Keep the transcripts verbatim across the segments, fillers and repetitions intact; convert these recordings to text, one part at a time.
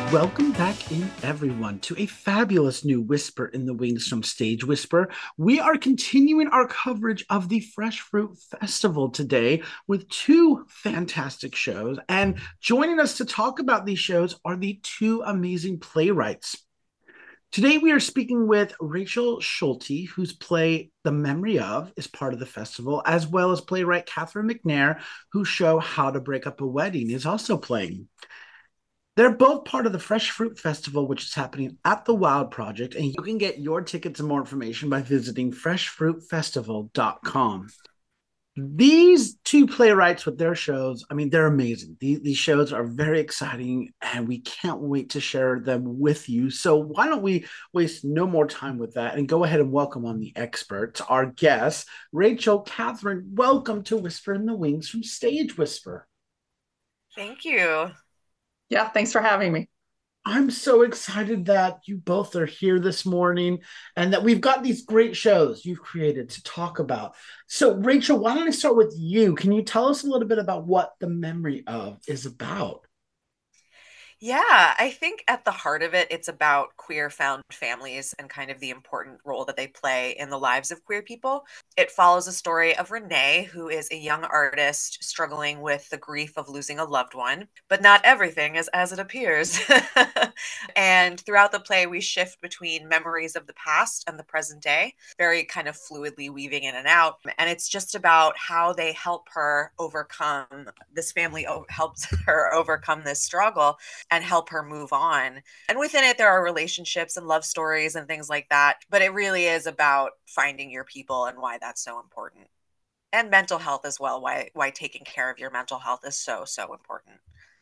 Welcome back in, everyone, to a fabulous new Whisper in the Wings from Stage Whisper. We are continuing our coverage of the Fresh Fruit Festival today with two fantastic shows. And joining us to talk about these shows are the two amazing playwrights. Today, we are speaking with Rachel Schulte, whose play The Memory Of is part of the festival, as well as playwright Catherine McNair, whose show How to Break Up a Wedding is also playing. They're both part of the Fresh Fruit Festival, which is happening at the Wild Project, and you can get your tickets and more information by visiting fresh fruit festival dot com. These two playwrights with their shows, I mean, they're amazing. These, these shows are very exciting, and we can't wait to share them with you. So why don't we waste no more time with that and go ahead and welcome on the experts, our guests, Rachel, Catherine. Welcome to Whisper in the Wings from Stage Whisper. Thank you. Yeah, thanks for having me. I'm so excited that you both are here this morning and that we've got these great shows you've created to talk about. So, Rachel, why don't I start with you? Can you tell us a little bit about what The Memory Of is about? Yeah, I think at the heart of it, it's about queer found families and kind of the important role that they play in the lives of queer people. It follows a story of Renee, who is a young artist struggling with the grief of losing a loved one, but not everything is as it appears. And throughout the play, we shift between memories of the past and the present day, very kind of fluidly weaving in and out. And it's just about how they help her overcome, this family o- helps her overcome this struggle and help her move on. And within it, there are relationships and love stories and things like that. But it really is about finding your people and why that's so important. And mental health as well, why why taking care of your mental health is so, so important.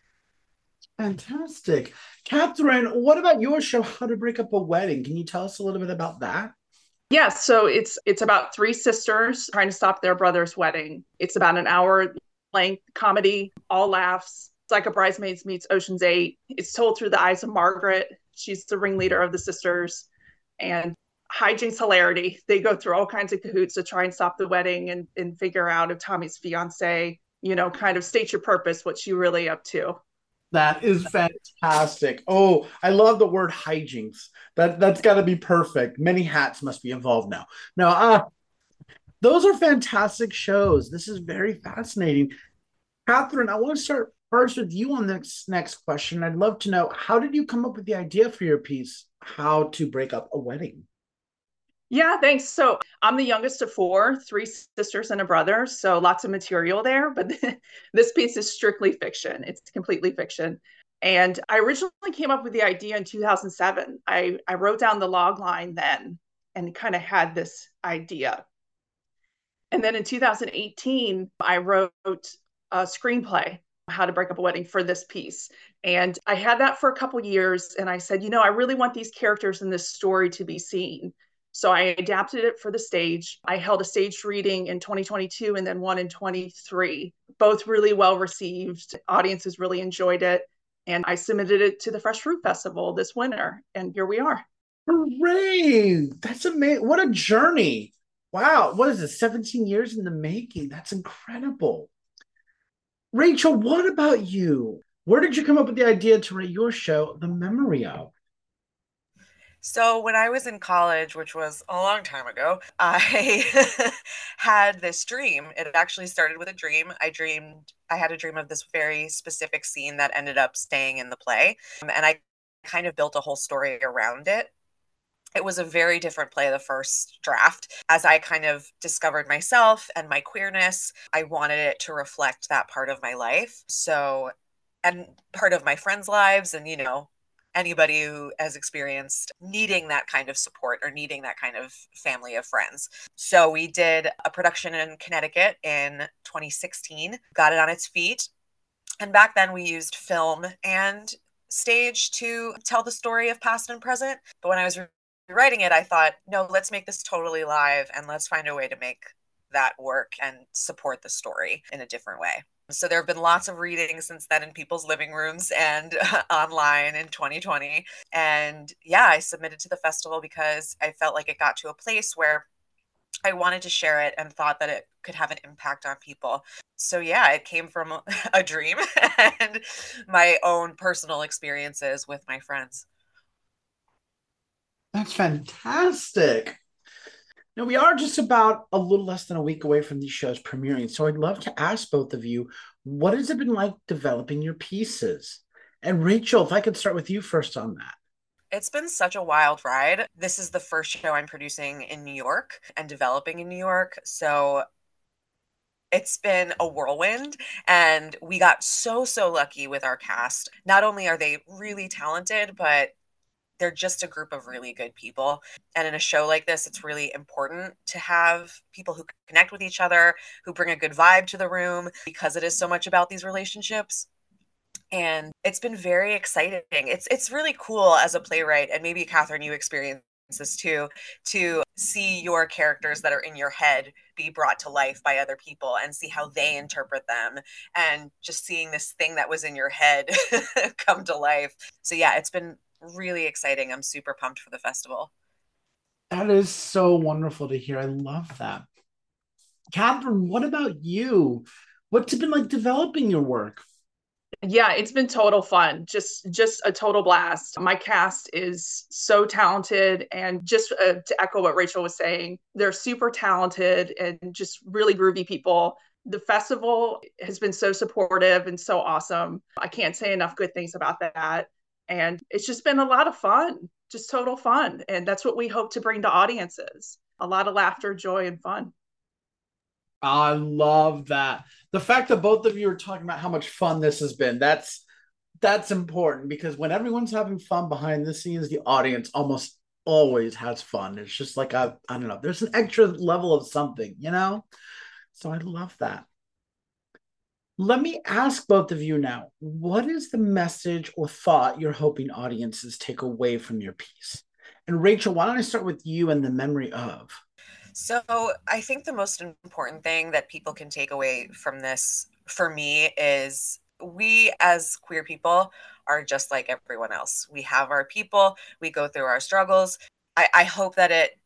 Fantastic. Catherine, what about your show, How to Break Up a Wedding? Can you tell us a little bit about that? Yeah, so it's it's about three sisters trying to stop their brother's wedding. It's about an hour length comedy, all laughs. It's like a Bridesmaids meets Ocean's Eight. It's told through the eyes of Margaret. She's the ringleader of the sisters, and hijinks hilarity. They go through all kinds of cahoots to try and stop the wedding and, and figure out if Tommy's fiance, you know, kind of state your purpose, what you really up to. That is fantastic. Oh, I love the word hijinks. That that's got to be perfect. Many hats must be involved now. Now, uh, those are fantastic shows. This is very fascinating. Catherine, I want to start first with you on this next question. I'd love to know, how did you come up with the idea for your piece, How to Break Up a Wedding? Yeah, thanks. So I'm the youngest of four, three sisters and a brother. So lots of material there, but this piece is strictly fiction. It's completely fiction. And I originally came up with the idea in two thousand seven. I, I wrote down the log line then and kind of had this idea. And then in two thousand eighteen, I wrote a screenplay, How to Break Up a Wedding, for this piece. And I had that for a couple years. And I said, you know, I really want these characters in this story to be seen. So I adapted it for the stage. I held a staged reading in twenty twenty-two and then one in twenty-three. Both really well received. Audiences really enjoyed it. And I submitted it to the Fresh Fruit Festival this winter. And here we are. Hooray! That's amazing. What a journey. Wow. What is it? seventeen years in the making. That's incredible. Rachel, what about you? Where did you come up with the idea to write your show, The Memory Of? So when I was in college, which was a long time ago, I had this dream. It actually started with a dream. I dreamed, I had a dream of this very specific scene that ended up staying in the play. Um, and I kind of built a whole story around it. It was a very different play, the first draft. As I kind of discovered myself and my queerness, I wanted it to reflect that part of my life. So, and part of my friends' lives, and, you know, anybody who has experienced needing that kind of support or needing that kind of family of friends. So we did a production in Connecticut in twenty sixteen, got it on its feet. And back then we used film and stage to tell the story of past and present. But when I was writing it, I thought, no, let's make this totally live and let's find a way to make that work and support the story in a different way. So there have been lots of readings since then in people's living rooms and uh, online in twenty twenty. And yeah, I submitted to the festival because I felt like it got to a place where I wanted to share it and thought that it could have an impact on people. So yeah, it came from a, a dream and my own personal experiences with my friends. That's fantastic. Now, we are just about a little less than a week away from these shows premiering. So I'd love to ask both of you, what has it been like developing your pieces? And Rachel, if I could start with you first on that. It's been such a wild ride. This is the first show I'm producing in New York and developing in New York. So it's been a whirlwind, and we got so, so lucky with our cast. Not only are they really talented, but they're just a group of really good people. And in a show like this, it's really important to have people who connect with each other, who bring a good vibe to the room, because it is so much about these relationships. And it's been very exciting. It's it's really cool as a playwright, and maybe Catherine, you experience this too, to see your characters that are in your head be brought to life by other people and see how they interpret them, and just seeing this thing that was in your head come to life. So yeah, it's been really exciting. I'm super pumped for the festival. That is so wonderful to hear. I love that. Catherine, what about you? What's it been like developing your work? Yeah, it's been total fun. Just just a total blast. My cast is so talented, and just uh, to echo what Rachel was saying, they're super talented and just really groovy people. The festival has been so supportive and so awesome. I can't say enough good things about that. And it's just been a lot of fun, just total fun. And that's what we hope to bring to audiences. A lot of laughter, joy, and fun. I love that. The fact that both of you are talking about how much fun this has been, that's that's important, because when everyone's having fun behind the scenes, the audience almost always has fun. It's just like a, I don't know, there's an extra level of something, you know? So I love that. Let me ask both of you now, what is the message or thought you're hoping audiences take away from your piece? And Rachel, why don't I start with you and the memory of? So I think the most important thing that people can take away from this for me is we as queer people are just like everyone else. We have our people, we go through our struggles. I, I hope that it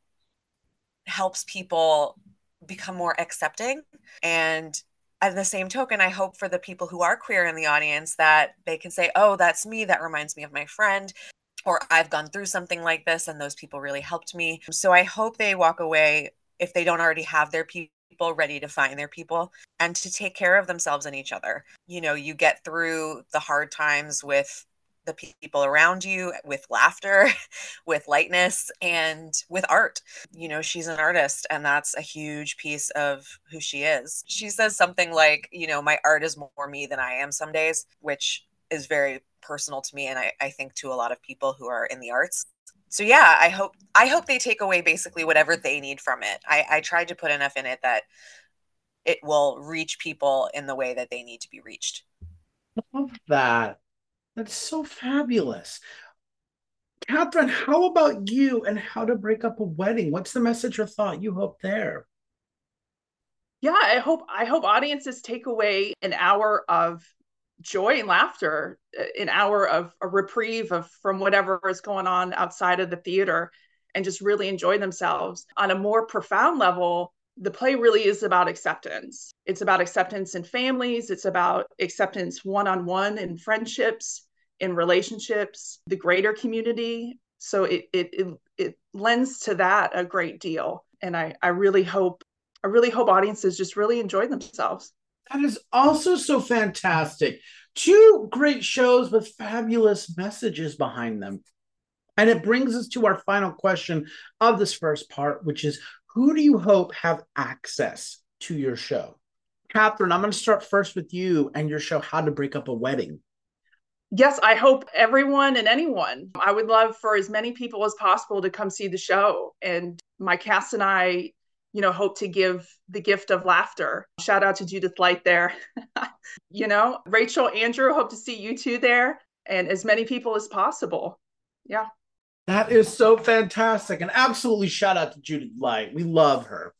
helps people become more accepting. And at the same token, I hope for the people who are queer in the audience that they can say, oh, that's me. That reminds me of my friend. Or I've gone through something like this and those people really helped me. So I hope they walk away, if they don't already have their people, ready to find their people and to take care of themselves and each other. You know, you get through the hard times with the people around you, with laughter, with lightness, and with art. You know, she's an artist, and that's a huge piece of who she is. She says something like, you know, my art is more me than I am some days, which is very personal to me, and I, I think to a lot of people who are in the arts. So yeah, I hope I hope they take away basically whatever they need from it. I, I tried to put enough in it that it will reach people in the way that they need to be reached. Love that. That's so fabulous. Catherine, how about you and how to break up a wedding? What's the message or thought you hope there? Yeah, I hope I hope audiences take away an hour of joy and laughter, an hour of a reprieve of from whatever is going on outside of the theater, and just really enjoy themselves. On a more profound level, the play really is about acceptance. It's about acceptance in families, it's about acceptance one-on-one in friendships, in relationships, the greater community. So it it it, it lends to that a great deal. And I, I really hope I really hope audiences just really enjoy themselves. That is also so fantastic. Two great shows with fabulous messages behind them. And it brings us to our final question of this first part, which is, who do you hope have access to your show? Catherine, I'm going to start first with you and your show, How to Break Up a Wedding. Yes, I hope everyone and anyone. I would love for as many people as possible to come see the show. And my cast and I, you know, hope to give the gift of laughter. Shout out to Judith Light there. You know, Rachel, Andrew, hope to see you two there, and as many people as possible. Yeah. That is so fantastic. And absolutely shout out to Judith Light. We love her.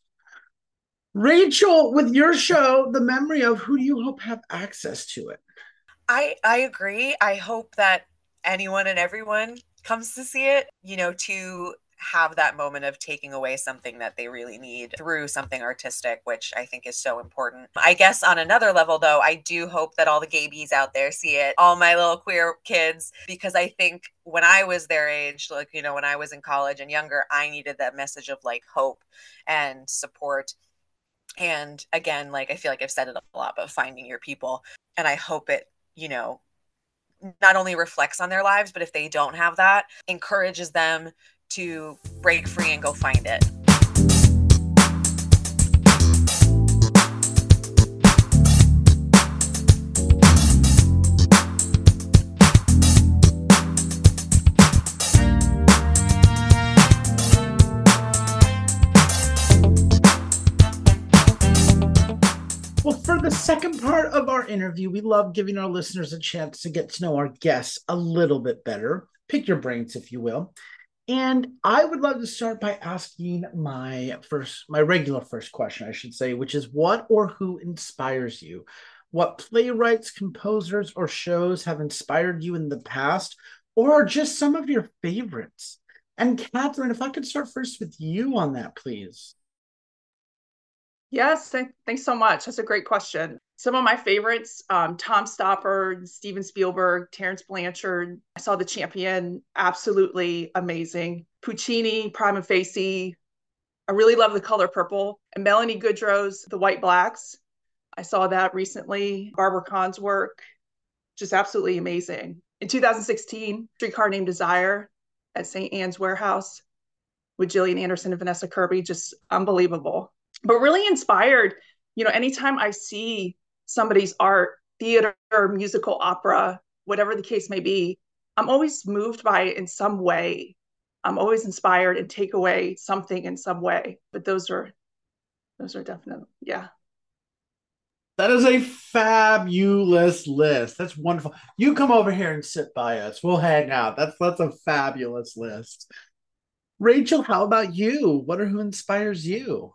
Rachel, with your show, The Memory of, who do you hope have access to it? I I agree. I hope that anyone and everyone comes to see it, you know, to have that moment of taking away something that they really need through something artistic, which I think is so important. I guess on another level, though, I do hope that all the gay bees out there see it, all my little queer kids, because I think when I was their age, like, you know, when I was in college and younger, I needed that message of like hope and support. And again, like, I feel like I've said it a lot, but finding your people. And I hope it, you know, not only reflects on their lives, but if they don't have that, encourages them to break free and go find it. Well, for the second part of our interview, we love giving our listeners a chance to get to know our guests a little bit better. Pick your brains, if you will. And I would love to start by asking my first, my regular first question, I should say, which is what or who inspires you? What playwrights, composers, or shows have inspired you in the past, or are just some of your favorites? And Catherine, if I could start first with you on that, please. Yes, th- thanks so much. That's a great question. Some of my favorites, um, Tom Stoppard, Steven Spielberg, Terrence Blanchard. I saw The Champion, absolutely amazing. Puccini, Prima Facie. I really love The Color Purple. And Melanie Goodrow's The White Blacks. I saw that recently. Barbara Kahn's work, just absolutely amazing. In two thousand sixteen, Streetcar Named Desire at Saint Anne's Warehouse with Gillian Anderson and Vanessa Kirby, just unbelievable. But really inspired, you know, anytime I see somebody's art, theater, musical, opera, whatever the case may be, I'm always moved by it in some way. I'm always inspired and take away something in some way. But those are, those are definitely, yeah. That is a fabulous list. That's wonderful. You come over here and sit by us. We'll hang out. That's that's a fabulous list. Rachel, how about you? What or who inspires you?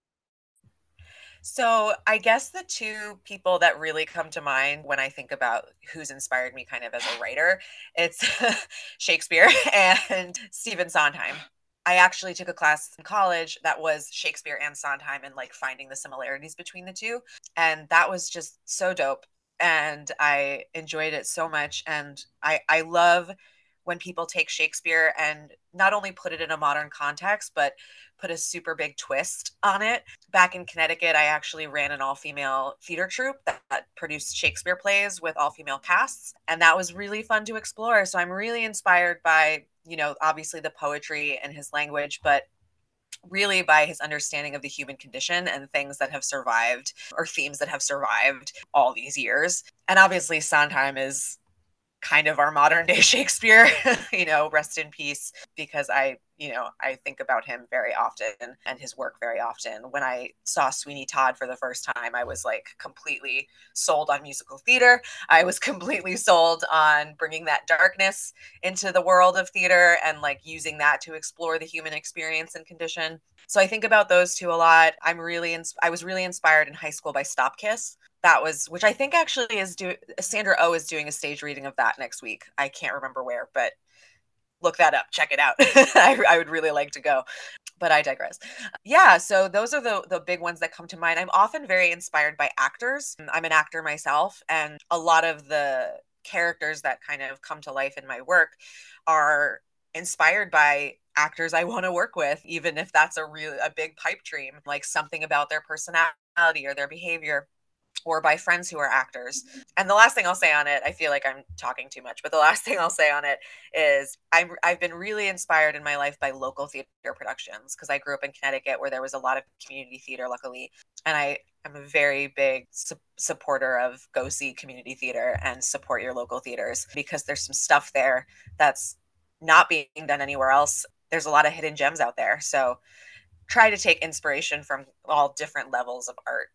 So I guess the two people that really come to mind when I think about who's inspired me kind of as a writer, it's Shakespeare and Stephen Sondheim. I actually took a class in college that was Shakespeare and Sondheim and like finding the similarities between the two. And that was just so dope. And I enjoyed it so much. And I, I love when people take Shakespeare and not only put it in a modern context, but put a super big twist on it. Back in Connecticut, I actually ran an all-female theater troupe that, that produced Shakespeare plays with all-female casts. And that was really fun to explore. So I'm really inspired by, you know, obviously the poetry and his language, but really by his understanding of the human condition and things that have survived or themes that have survived all these years. And obviously Sondheim is kind of our modern day Shakespeare, you know, rest in peace, because I, you know, I think about him very often and his work very often. When I saw Sweeney Todd for the first time, I was like completely sold on musical theater. I was completely sold on bringing that darkness into the world of theater and like using that to explore the human experience and condition. So I think about those two a lot. I'm really, ins- I was really inspired in high school by Stop Kiss. That was, which I think actually is do Sandra Oh is doing a stage reading of that next week. I can't remember where, but look that up, check it out. I, I would really like to go, but I digress. Yeah, so those are the the big ones that come to mind. I'm often very inspired by actors. I'm an actor myself, and a lot of the characters that kind of come to life in my work are inspired by actors I want to work with, even if that's a really a big pipe dream, like something about their personality or their behavior, or by friends who are actors. And the last thing I'll say on it, I feel like I'm talking too much, but the last thing I'll say on it is I'm, I've been really inspired in my life by local theater productions because I grew up in Connecticut where there was a lot of community theater, luckily. And I am a very big su- supporter of go see community theater and support your local theaters because there's some stuff there that's not being done anywhere else. There's a lot of hidden gems out there. So try to take inspiration from all different levels of art.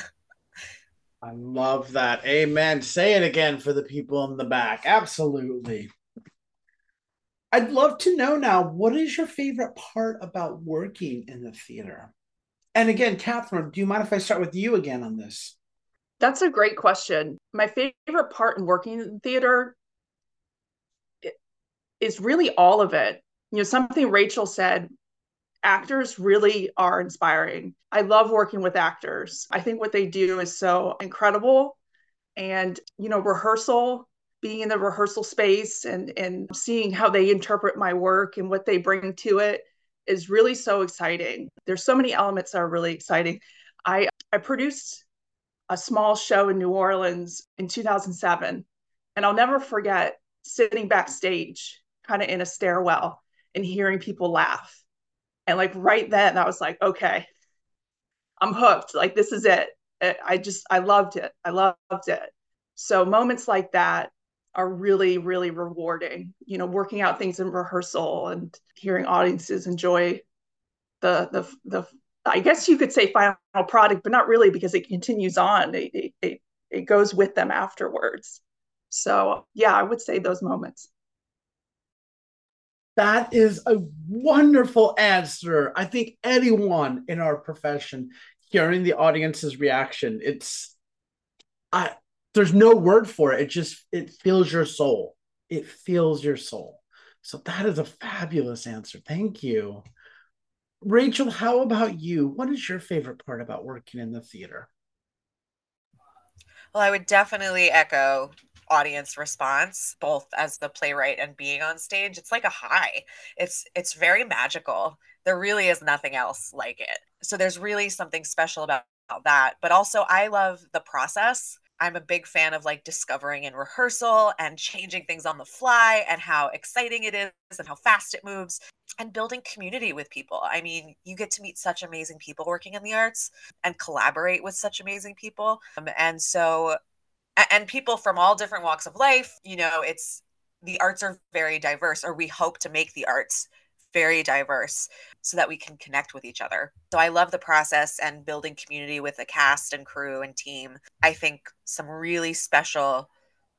I love that. Amen. Say it again for the people in the back. Absolutely. I'd love to know now, what is your favorite part about working in the theater? And again, Catherine, do you mind if I start with you again on this? That's a great question. My favorite part in working in theater is really all of it. you know, something Rachel said, actors really are inspiring. I love working with actors. I think what they do is so incredible. And, you know, rehearsal, being in the rehearsal space and, and seeing how they interpret my work and what they bring to it is really so exciting. There's so many elements that are really exciting. I, I produced a small show in New Orleans in two thousand seven, and I'll never forget sitting backstage, kind of in a stairwell and hearing people laugh. And like right then, I was like, okay, I'm hooked. Like, this is it. I just, I loved it. I loved it. So moments like that are really, really rewarding, you know, working out things in rehearsal and hearing audiences enjoy the, the, the, I guess you could say final product, but not really, because it continues on. It, it, it, it goes with them afterwards. So yeah, I would say those moments. That is a wonderful answer. I think anyone in our profession hearing the audience's reaction, it's I there's no word for it. It just it fills your soul. It fills your soul. So that is a fabulous answer. Thank you. Rachel, how about you? What is your favorite part about working in the theater? Well, I would definitely echo audience response, both as the playwright and being on stage. It's like a high. It's it's very magical. There really is nothing else like it. So there's really something special about, about that. But also I love the process. I'm a big fan of like discovering in rehearsal and changing things on the fly and how exciting it is and how fast it moves and building community with people. I mean, you get to meet such amazing people working in the arts and collaborate with such amazing people. Um, and so, and people from all different walks of life, you know, it's the arts are very diverse, or we hope to make the arts very diverse so that we can connect with each other. So I love the process and building community with the cast and crew and team. I think some really special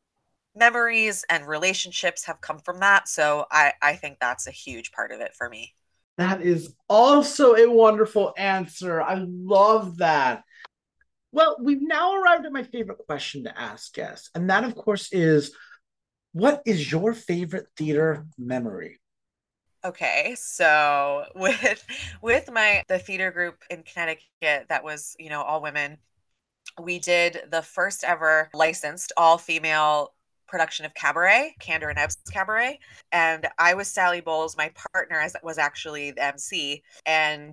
memories and relationships have come from that. So I, I think that's a huge part of it for me. That is also a wonderful answer. I love that. Well, we've now arrived at my favorite question to ask guests. And that, of course, is what is your favorite theater memory? Okay, so with with my the theater group in Connecticut that was, you know, all women, we did the first ever licensed all female production of Cabaret, Kander and Ebb's Cabaret, and I was Sally Bowles. My partner as was actually the M C, and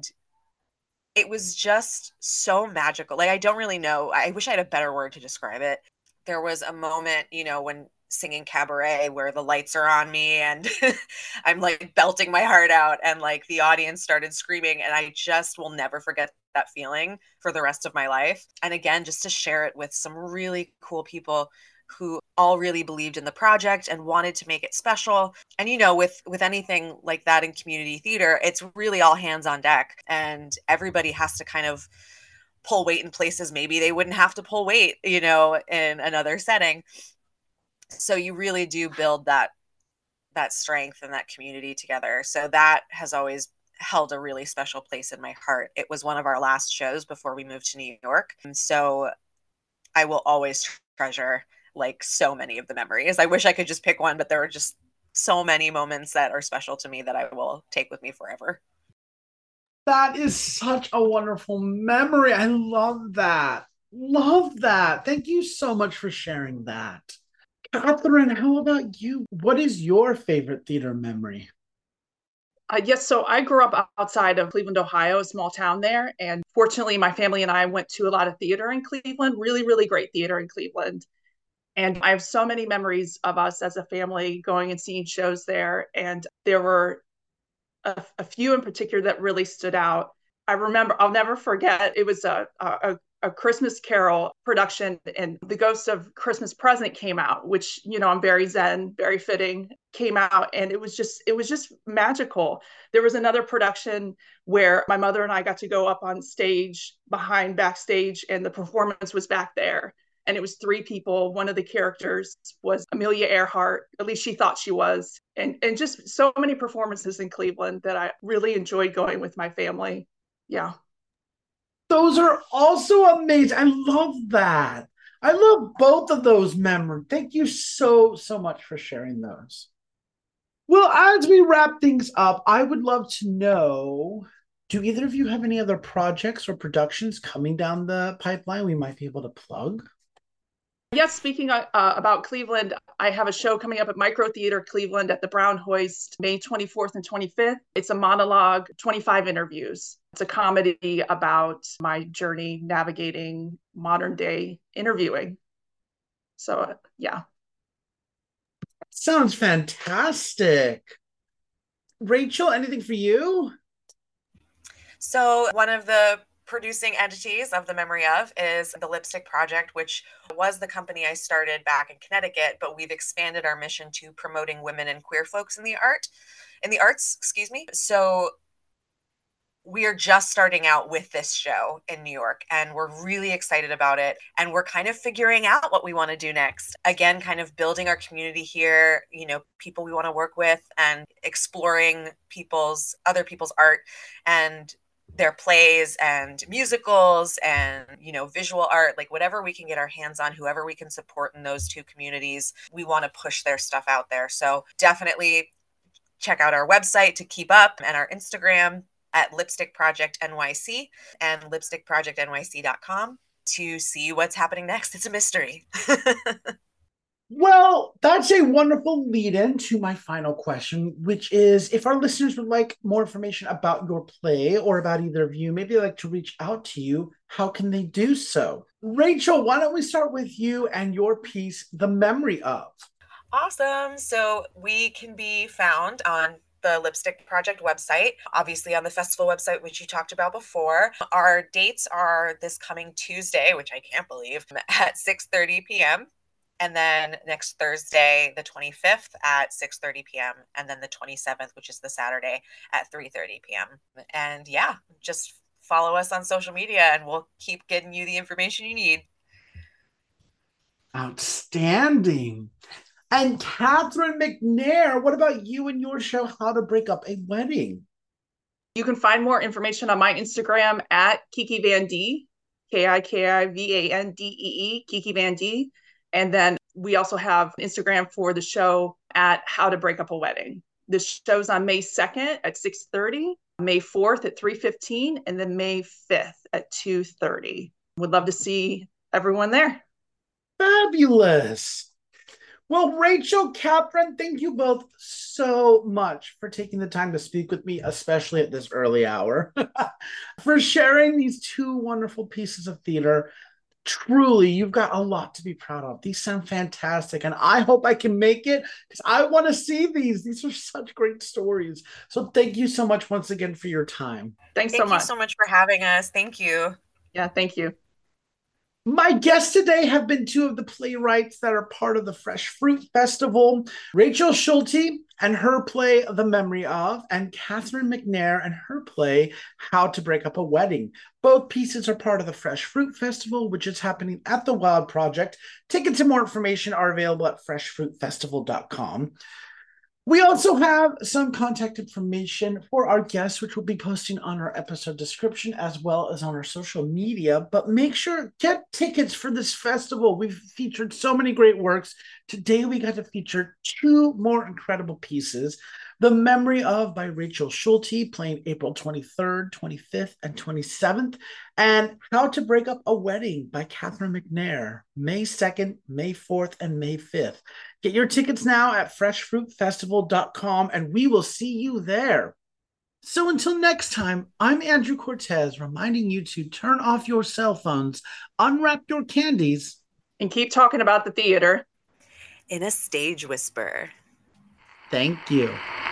it was just so magical. Like, I don't really know. I wish I had a better word to describe it. There was a moment, you know, when singing Cabaret where the lights are on me and I'm like belting my heart out and like the audience started screaming, and I just will never forget that feeling for the rest of my life. And again, just to share it with some really cool people who all really believed in the project and wanted to make it special. And you know, with with anything like that in community theater, it's really all hands on deck, and everybody has to kind of pull weight in places maybe they wouldn't have to pull weight, you know, in another setting. So you really do build that that strength and that community together. So that has always held a really special place in my heart. It was one of our last shows before we moved to New York. And so I will always treasure like so many of the memories. I wish I could just pick one, but there are just so many moments that are special to me that I will take with me forever. That is such a wonderful memory. I love that. Love that. Thank you so much for sharing that. Catherine, how about you? What is your favorite theater memory? Uh, yes, so I grew up outside of Cleveland, Ohio, a small town there. And fortunately, my family and I went to a lot of theater in Cleveland, really, really great theater in Cleveland. And I have so many memories of us as a family going and seeing shows there. And there were a, a few in particular that really stood out. I remember, I'll never forget, it was a, a, a Christmas Carol production, and The Ghost of Christmas Present came out, which, you know, I'm very Zen, very fitting, came out. And it was just, it was just magical. There was another production where my mother and I got to go up on stage behind backstage, and the performance was back there. And it was three people. One of the characters was Amelia Earhart. At least she thought she was. And, and just so many performances in Cleveland that I really enjoyed going with my family. Yeah. Those are also amazing. I love that. I love both of those memories. Thank you so, so much for sharing those. Well, as we wrap things up, I would love to know, do either of you have any other projects or productions coming down the pipeline we might be able to plug? Yes, speaking uh, about Cleveland, I have a show coming up at Micro Theater Cleveland at the Brown Hoist, May twenty-fourth and twenty-fifth. It's a monologue, twenty-five interviews. It's a comedy about my journey navigating modern day interviewing. So, uh, yeah. Sounds fantastic. Rachel, anything for you? So one of the producing entities of The Memory Of is the Lipstick Project, which was the company I started back in Connecticut, but we've expanded our mission to promoting women and queer folks in the art, in the arts, excuse me. So we are just starting out with this show in New York, and we're really excited about it. And we're kind of figuring out what we want to do next. Again, kind of building our community here, you know, people we want to work with, and exploring people's, other people's art and their plays and musicals and, you know, visual art, like whatever we can get our hands on, whoever we can support in those two communities, we want to push their stuff out there. So definitely check out our website to keep up, and our Instagram at Lipstick Project N Y C and lipstick project N Y C dot com to see what's happening next. It's a mystery. Well, that's a wonderful lead in to my final question, which is, if our listeners would like more information about your play or about either of you, maybe they'd like to reach out to you, how can they do so? Rachel, why don't we start with you and your piece, The Memory Of? Awesome. So we can be found on the Lipstick Project website, obviously on the festival website, which you talked about before. Our dates are this coming Tuesday, which I can't believe, at six thirty p.m. And then next Thursday, the twenty-fifth at six thirty p.m. And then the twenty-seventh, which is the Saturday, at three thirty p.m. And yeah, just follow us on social media and we'll keep getting you the information you need. Outstanding. And Catherine McNair, what about you and your show, How to Break Up a Wedding? You can find more information on my Instagram at Kiki Van D, K I K I V A N D E E, Kiki Van D. And then we also have Instagram for the show at How to Break Up a Wedding. The show's on May second at six thirty, May fourth at three fifteen, and then May fifth at two thirty. Would love to see everyone there. Fabulous. Well, Rachel, Catherine, thank you both so much for taking the time to speak with me, especially at this early hour, for sharing these two wonderful pieces of theater. Truly, you've got a lot to be proud of. These sound fantastic, and I hope I can make it because I want to see these. These are such great stories. So thank you so much once again for your time. Thanks Thank so much. Thank you so much for having us. Thank you. Yeah, thank you. My guests today have been two of the playwrights that are part of the Fresh Fruit Festival, Rachel Schulte and her play, The Memory Of, and Catherine McNair and her play, How to Break Up a Wedding. Both pieces are part of the Fresh Fruit Festival, which is happening at the Wild Project. Tickets and more information are available at fresh fruit festival dot com. We also have some contact information for our guests, which we'll be posting on our episode description as well as on our social media. But make sure, get tickets for this festival. We've featured so many great works. Today we got to feature two more incredible pieces. The Memory Of by Rachel Schulte, playing April twenty-third, twenty-fifth, and twenty-seventh. And How to Break Up a Wedding by Catherine McNair, May second, May fourth, and May fifth. Get your tickets now at fresh fruit festival dot com, and we will see you there. So until next time, I'm Andrew Cortez, reminding you to turn off your cell phones, unwrap your candies, and keep talking about the theater in a stage whisper. Thank you.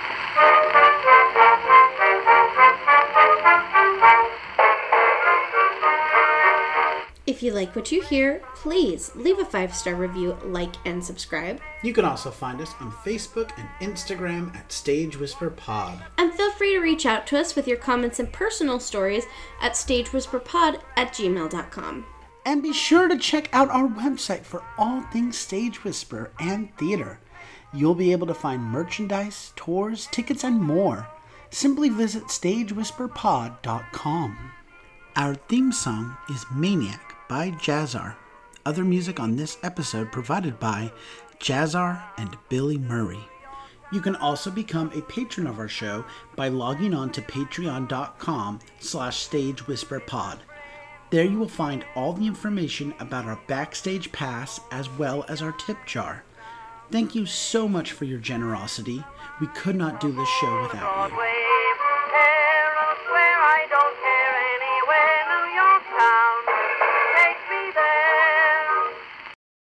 If you like what you hear, please leave a five-star review, like, and subscribe. You can also find us on Facebook and Instagram at Stage Whisper Pod. And feel free to reach out to us with your comments and personal stories at stage whisper pod at gmail dot com. And be sure to check out our website for all things Stage Whisper and theater. You'll be able to find merchandise, tours, tickets, and more. Simply visit stage whisper pod dot com. Our theme song is Maniac by Jazzar. Other music on this episode provided by Jazzar and Billy Murray. You can also become a patron of our show by logging on to patreon.com slash stagewhisperpod. There you will find all the information about our backstage pass as well as our tip jar. Thank you so much for your generosity. We could not do this show without you.